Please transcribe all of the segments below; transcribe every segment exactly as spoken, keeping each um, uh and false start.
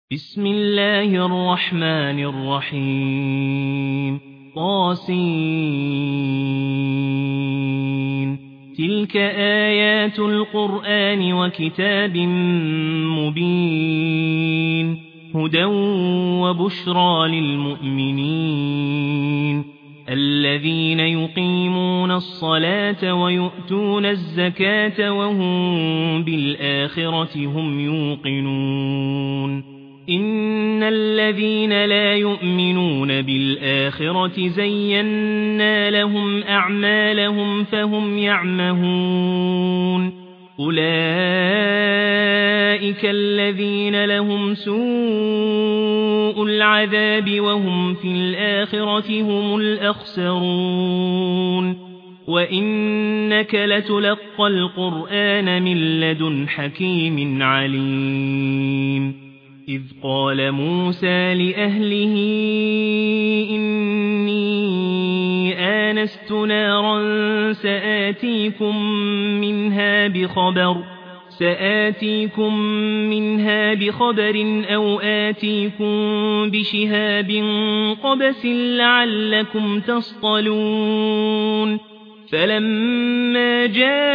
بسم الله الرحمن الرحيم طاسين تلك آيات القرآن وكتاب مبين هدى وبشرى للمؤمنين الذين يقيمون الصلاة ويؤتون الزكاة وهم بالآخرة هم يوقنون إن الذين لا يؤمنون بالآخرة زينا لهم أعمالهم فهم يعمهون أولئك الذين لهم سوء العذاب وهم في الآخرة هم الأخسرون وإنك لتلقى القرآن من لدن حكيم عليم إذ قال موسى لأهله إني آنست نارا سآتيكم منها بخبر سآتيكم منها بخبر أو آتيكم بشهاب قبس لعلكم تصطلون فلما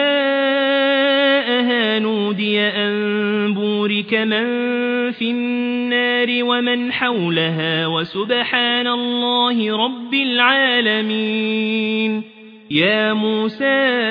جاءها نودي أن بورك من في النار ومن حولها وسبحان الله رب العالمين يا موسى